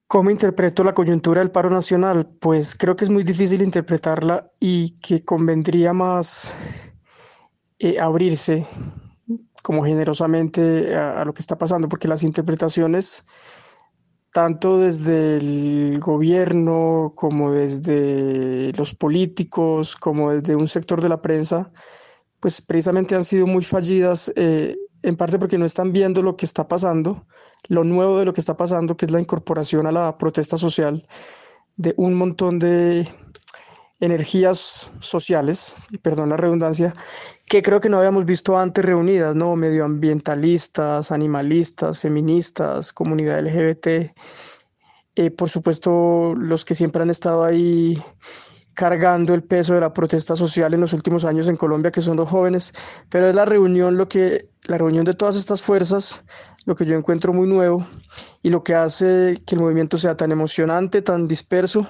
¿Cómo interpreto la coyuntura del paro nacional? Pues creo que es muy difícil interpretarla y que convendría más abrirse como generosamente a lo que está pasando, porque las interpretaciones, tanto desde el gobierno como desde los políticos, como desde un sector de la prensa, pues precisamente han sido muy fallidas, en parte porque no están viendo lo que está pasando, lo nuevo de lo que está pasando, que es la incorporación a la protesta social de un montón de energías sociales, y perdón la redundancia, que creo que no habíamos visto antes reunidas, ¿no? Medioambientalistas, animalistas, feministas, comunidad LGBT, por supuesto los que siempre han estado ahí cargando el peso de la protesta social en los últimos años en Colombia, que son los jóvenes, pero es la reunión la reunión de todas estas fuerzas, lo que yo encuentro muy nuevo y lo que hace que el movimiento sea tan emocionante, tan disperso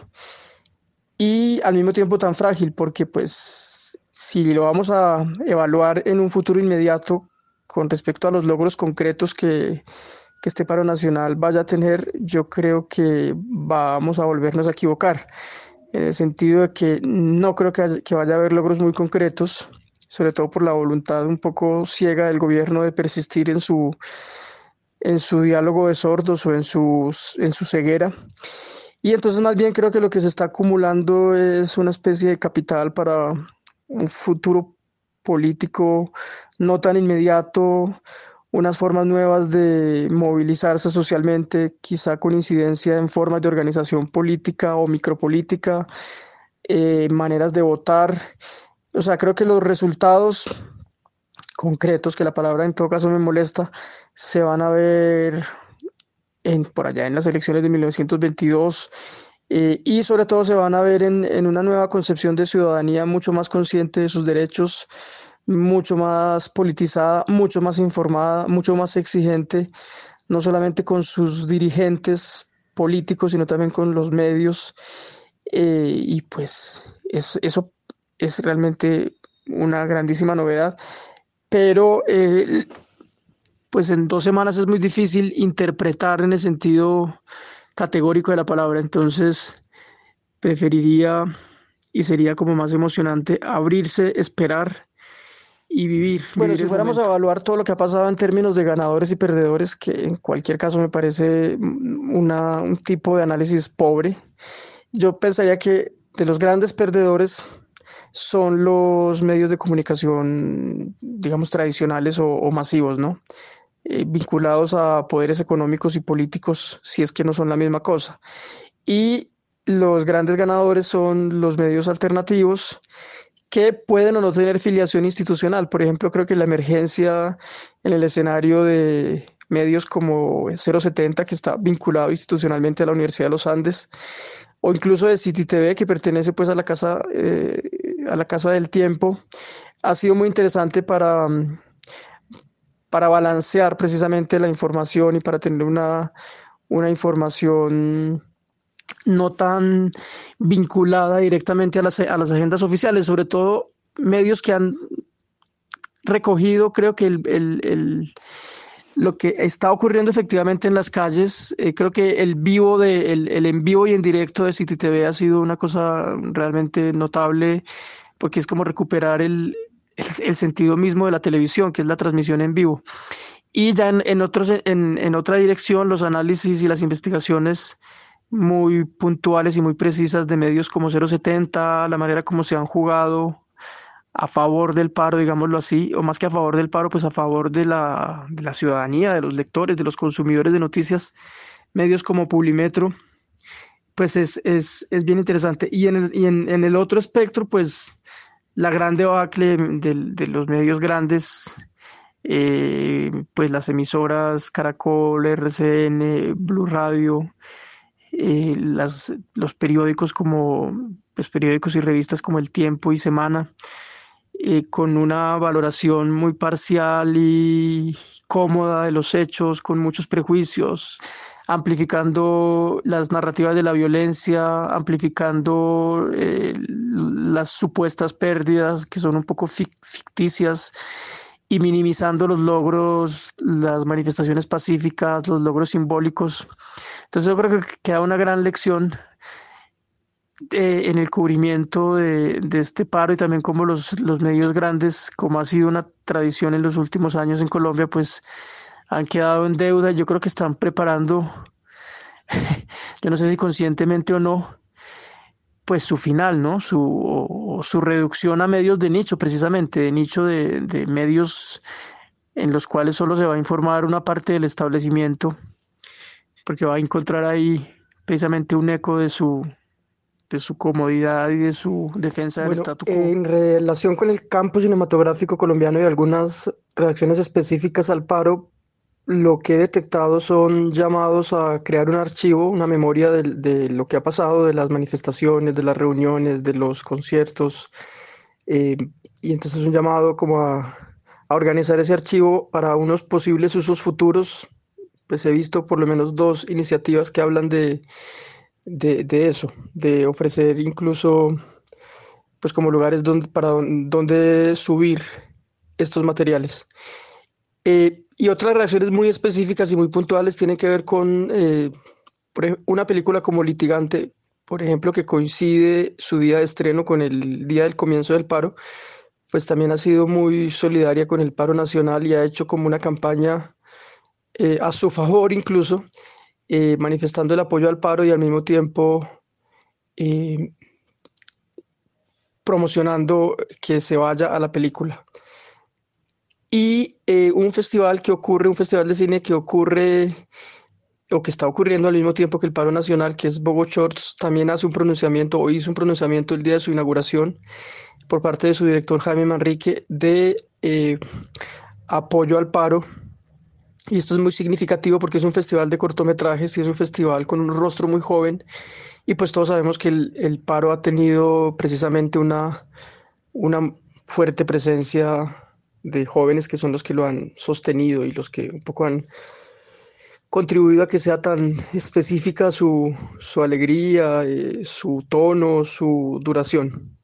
y al mismo tiempo tan frágil, porque pues si lo vamos a evaluar en un futuro inmediato con respecto a los logros concretos que este paro nacional vaya a tener, yo creo que vamos a volvernos a equivocar, en el sentido de que no creo que vaya a haber logros muy concretos, sobre todo por la voluntad un poco ciega del gobierno de persistir en su diálogo de sordos o en su ceguera. Y entonces más bien creo que lo que se está acumulando es una especie de capital para un futuro político no tan inmediato, unas formas nuevas de movilizarse socialmente, quizá con incidencia en formas de organización política o micropolítica, maneras de votar. O sea, creo que los resultados concretos, que la palabra en todo caso me molesta, se van a ver por allá en las elecciones de 1922 y sobre todo se van a ver en una nueva concepción de ciudadanía mucho más consciente de sus derechos, mucho más politizada, mucho más informada, mucho más exigente, no solamente con sus dirigentes políticos, sino también con los medios. Y pues eso es realmente una grandísima novedad, pero pues en 2 semanas es muy difícil interpretar en el sentido categórico de la palabra, entonces preferiría y sería como más emocionante abrirse, esperar y Bueno, Vivir si el fuéramos a momento. evaluar todo lo que ha pasado en términos de ganadores y perdedores, que en cualquier caso me parece un tipo de análisis pobre, yo pensaría que de los grandes perdedores son los medios de comunicación, digamos, tradicionales o masivos, ¿no? Vinculados a poderes económicos y políticos, si es que no son la misma cosa. Y los grandes ganadores son los medios alternativos que pueden o no tener filiación institucional. Por ejemplo, creo que la emergencia en el escenario de medios como 070, que está vinculado institucionalmente a la Universidad de los Andes, o incluso de City TV, que pertenece pues a la Casa del Tiempo, ha sido muy interesante para balancear precisamente la información y para tener una información no tan vinculada directamente a las agendas oficiales, sobre todo medios que han recogido, creo que lo que está ocurriendo efectivamente en las calles, creo que el en vivo y en directo de City TV ha sido una cosa realmente notable, porque es como recuperar el sentido mismo de la televisión, que es la transmisión en vivo. Y ya en otra dirección, los análisis y las investigaciones muy puntuales y muy precisas de medios como 070, la manera como se han jugado a favor del paro, digámoslo así, o más que a favor del paro, pues a favor de la ciudadanía, de los lectores, de los consumidores de noticias, medios como Publimetro, pues es bien interesante. En el otro espectro, pues la gran debacle de los medios grandes, pues las emisoras Caracol, RCN, Blue Radio, los periódicos como pues periódicos y revistas como El Tiempo y Semana, con una valoración muy parcial y cómoda de los hechos, con muchos prejuicios, amplificando las narrativas de la violencia, amplificando las supuestas pérdidas que son un poco ficticias y minimizando los logros, las manifestaciones pacíficas, los logros simbólicos. Entonces yo creo que queda una gran lección en el cubrimiento de este paro y también como los medios grandes, como ha sido una tradición en los últimos años en Colombia, pues han quedado en deuda. Yo creo que están preparando, yo no sé si conscientemente o no, pues su final, ¿no? O su reducción a medios de nicho, precisamente, de nicho de medios en los cuales solo se va a informar una parte del establecimiento, porque va a encontrar ahí precisamente un eco de su comodidad y de su defensa del Bueno, statu quo. en relación con el campo cinematográfico colombiano y algunas reacciones específicas al paro, lo que he detectado son llamados a crear un archivo, una memoria de lo que ha pasado, de las manifestaciones, de las reuniones, de los conciertos, eh, y entonces un llamado como a organizar ese archivo para unos posibles usos futuros. Pues he visto por lo menos dos iniciativas que hablan de eso, de ofrecer incluso pues como lugares donde subir estos materiales. Y otras reacciones muy específicas y muy puntuales tienen que ver con una película como Litigante, por ejemplo, que coincide su día de estreno con el día del comienzo del paro, pues también ha sido muy solidaria con el paro nacional y ha hecho como una campaña a su favor incluso, manifestando el apoyo al paro y al mismo tiempo eh, promocionando que se vaya a la película. Y un festival de cine que ocurre o que está ocurriendo al mismo tiempo que el paro nacional, que es Bogo Shorts, también hace un pronunciamiento o hizo un pronunciamiento el día de su inauguración por parte de su director Jaime Manrique de apoyo al paro. Y esto es muy significativo porque es un festival de cortometrajes y es un festival con un rostro muy joven. Y pues todos sabemos que el paro ha tenido precisamente una fuerte presencia de jóvenes que son los que lo han sostenido y los que un poco han contribuido a que sea tan específica su alegría, su tono, su duración.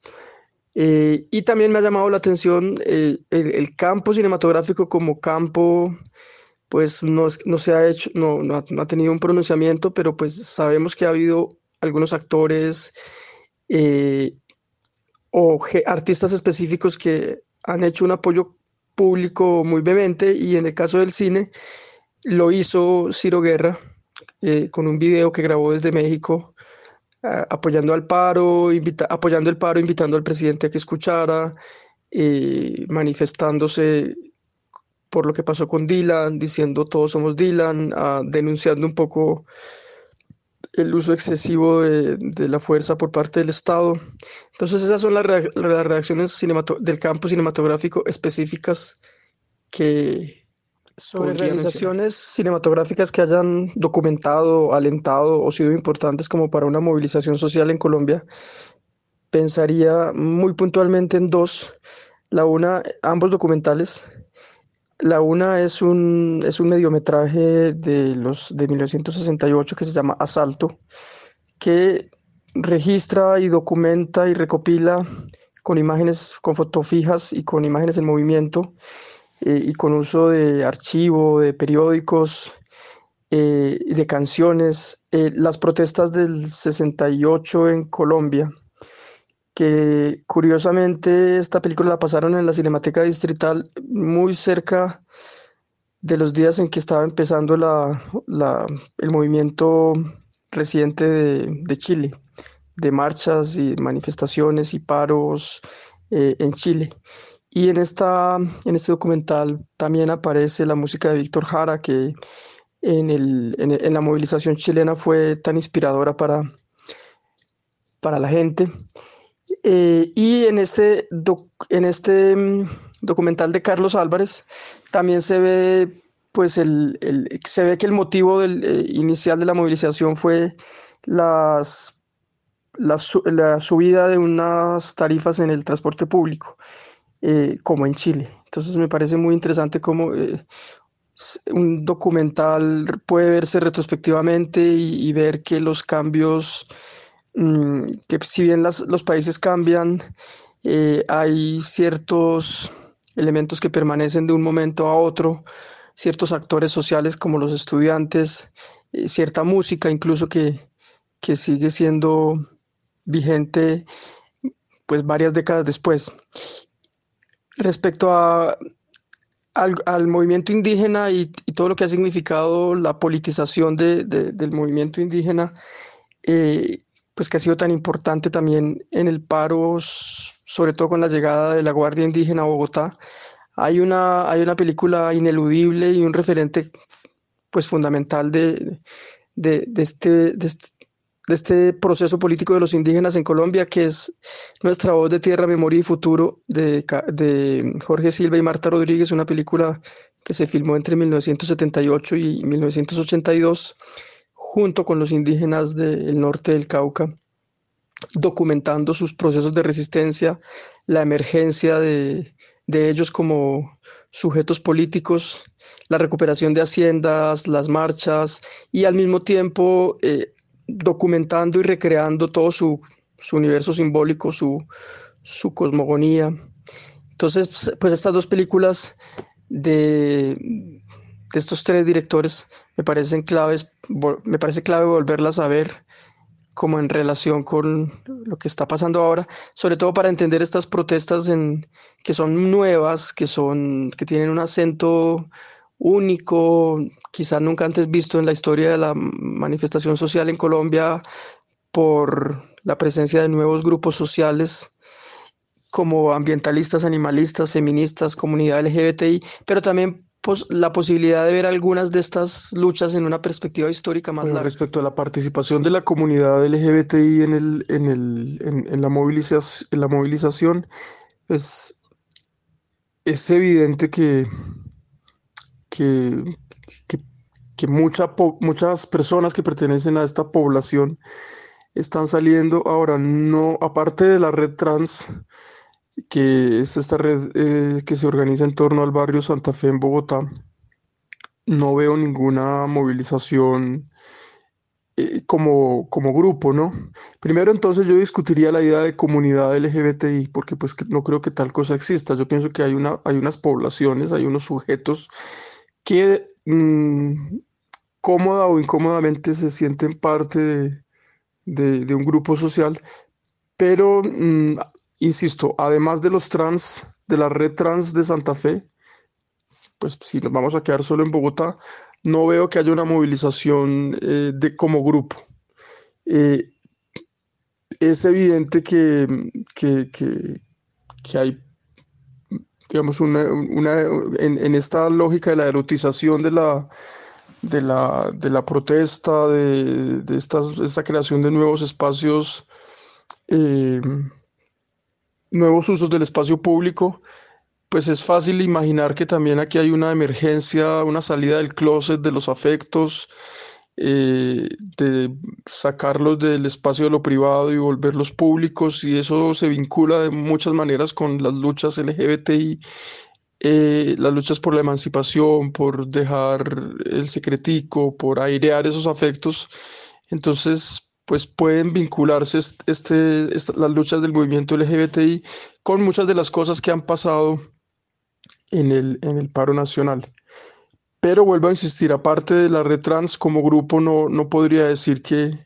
Y también me ha llamado la atención el campo cinematográfico como campo, pues no se ha hecho, no ha tenido un pronunciamiento, pero pues sabemos que ha habido algunos actores eh, artistas específicos que han hecho un apoyo público muy vehemente y en el caso del cine lo hizo Ciro Guerra con un video que grabó desde México apoyando al paro, apoyando el paro, invitando al presidente a que escuchara, manifestándose por lo que pasó con Dylan, diciendo todos somos Dylan, denunciando un poco el uso excesivo de la fuerza por parte del Estado. Entonces esas son las reacciones del campo cinematográfico específicas que sobre Podría mencionar. realizaciones cinematográficas que hayan documentado, alentado o sido importantes como para una movilización social en Colombia. Pensaría muy puntualmente en dos. La una, ambos documentales. La una es un mediometraje de 1968 que se llama Asalto, que registra y documenta y recopila con imágenes, con fotofijas y con imágenes en movimiento y con uso de archivo, de periódicos, de canciones, las protestas del 68 en Colombia, que curiosamente esta película la pasaron en la Cinemateca Distrital muy cerca de los días en que estaba empezando el movimiento reciente de Chile, de marchas y manifestaciones y paros en Chile. Y en este documental también aparece la música de Víctor Jara, que en la movilización chilena fue tan inspiradora para la gente. Y en este documental de Carlos Álvarez también se ve, pues, se ve que el motivo inicial de la movilización fue las, la subida de unas tarifas en el transporte público, como en Chile. Entonces me parece muy interesante cómo un documental puede verse retrospectivamente y ver que los cambios, que si bien los países cambian, hay ciertos elementos que permanecen de un momento a otro, ciertos actores sociales como los estudiantes, cierta música incluso que sigue siendo vigente pues varias décadas después. Respecto al movimiento indígena y todo lo que ha significado la politización del movimiento indígena, eh, pues que ha sido tan importante también en el paro, sobre todo con la llegada de la Guardia Indígena a Bogotá. Hay una película ineludible y un referente pues fundamental de, de este, de, este, de este proceso político de los indígenas en Colombia, que es Nuestra Voz de Tierra, Memoria y Futuro de Jorge Silva y Marta Rodríguez, una película que se filmó entre 1978 y 1982 junto con los indígenas del norte del Cauca, documentando sus procesos de resistencia, la emergencia de ellos como sujetos políticos, la recuperación de haciendas, las marchas y al mismo tiempo documentando y recreando todo su universo simbólico, su cosmogonía. Entonces, pues estas dos películas de estos tres directores me parecen claves, me parece clave volverlas a ver como en relación con lo que está pasando ahora, sobre todo para entender estas protestas que son nuevas, que tienen un acento único, quizá nunca antes visto en la historia de la manifestación social en Colombia por la presencia de nuevos grupos sociales como ambientalistas, animalistas, feministas, comunidad LGBTI, pero también la posibilidad de ver algunas de estas luchas en una perspectiva histórica más Bueno, larga. respecto a la participación de la comunidad LGBTI en la movilización, es, es evidente que, que, que muchas personas que pertenecen a esta población están saliendo ahora, no, aparte de la red trans, que es esta red que se organiza en torno al barrio Santa Fe en Bogotá, no veo ninguna movilización como grupo, ¿no? Primero entonces yo discutiría la idea de comunidad LGBTI, porque pues no creo que tal cosa exista. Yo pienso que hay unas poblaciones, hay unos sujetos que cómoda o incómodamente se sienten parte de un grupo social, pero insisto, además de los trans, de la red trans de Santa Fe, pues si nos vamos a quedar solo en Bogotá, no veo que haya una movilización como grupo. Eh, es evidente que hay, digamos, en esta lógica de la erotización de la protesta, esta creación de nuevos espacios, eh, nuevos usos del espacio público, pues es fácil imaginar que también aquí hay una emergencia, una salida del closet de los afectos, de sacarlos del espacio de lo privado y volverlos públicos, y eso se vincula de muchas maneras con las luchas LGBTI, las luchas por la emancipación, por dejar el secretico, por airear esos afectos. Entonces, pues pueden vincularse las luchas del movimiento LGBTI con muchas de las cosas que han pasado en el paro nacional. Pero vuelvo a insistir, aparte de la red trans como grupo, no podría decir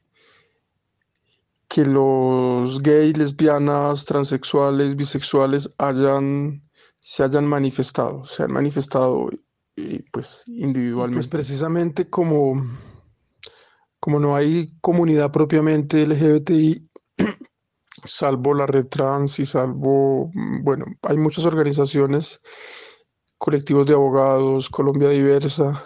que los gays, lesbianas, transexuales, bisexuales se hayan manifestado, se han manifestado pues y pues individualmente. precisamente como no hay comunidad propiamente LGBTI, salvo la red trans y salvo, bueno, hay muchas organizaciones, colectivos de abogados, Colombia Diversa,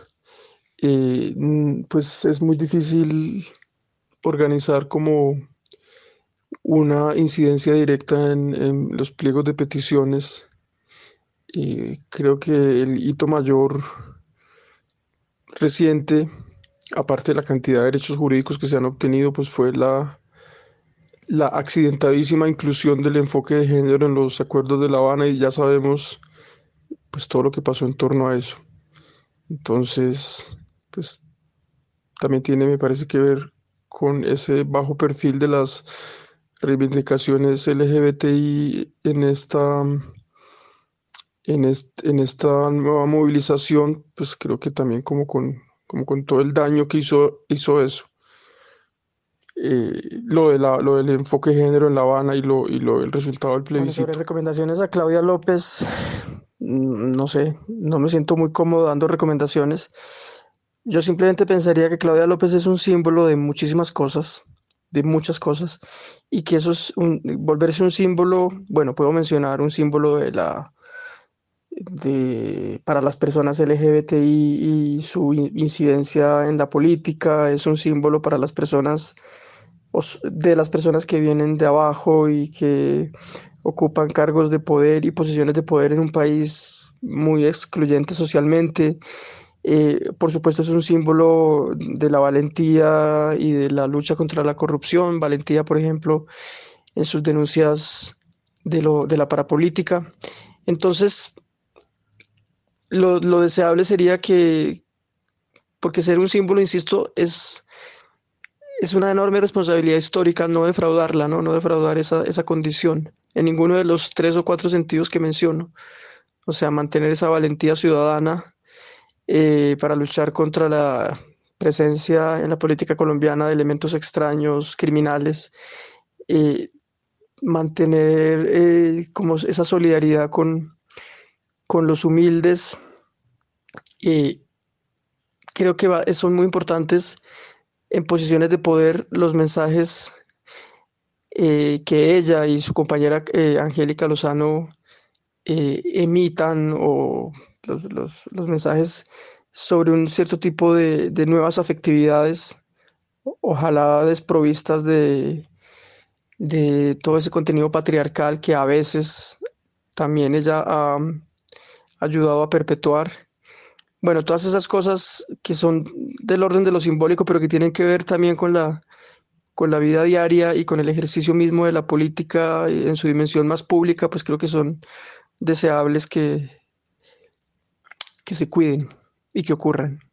pues es muy difícil organizar como una incidencia directa en los pliegos de peticiones. Creo que el hito mayor reciente, aparte de la cantidad de derechos jurídicos que se han obtenido, pues fue la accidentadísima inclusión del enfoque de género en los acuerdos de La Habana, y ya sabemos pues todo lo que pasó en torno a eso. Entonces, pues también tiene, me parece, que ver con ese bajo perfil de las reivindicaciones LGBTI en esta nueva movilización, pues creo que también como con como con todo el daño que hizo eso. Lo del enfoque de género en La Habana el resultado del Bueno, sobre plebiscito. recomendaciones a Claudia López, no sé, no me siento muy cómodo dando recomendaciones. Yo simplemente pensaría que Claudia López es un símbolo de muchísimas cosas, de muchas cosas, y que volverse un símbolo, bueno, puedo mencionar un símbolo para las personas LGBTI y su incidencia en la política, es un símbolo para las personas, de las personas que vienen de abajo y que ocupan cargos de poder y posiciones de poder en un país muy excluyente socialmente. Por supuesto, es un símbolo de la valentía y de la lucha contra la corrupción. Valentía, por ejemplo, en sus denuncias de la parapolítica. Entonces, lo deseable sería porque ser un símbolo, insisto, es una enorme responsabilidad histórica no defraudarla, ¿no? No defraudar esa condición en ninguno de los 3 o 4 sentidos que menciono. O sea, mantener esa valentía ciudadana para luchar contra la presencia en la política colombiana de elementos extraños, criminales, eh, mantener como esa solidaridad con los humildes. eh, Creo que son muy importantes en posiciones de poder los mensajes que ella y su compañera Angélica Lozano emitan, o los mensajes sobre un cierto tipo de nuevas afectividades, ojalá desprovistas de todo ese contenido patriarcal que a veces también ella ha ayudado a perpetuar. Bueno, todas esas cosas que son del orden de lo simbólico, pero que tienen que ver también con la vida diaria y con el ejercicio mismo de la política en su dimensión más pública, pues creo que son deseables que se cuiden y que ocurran.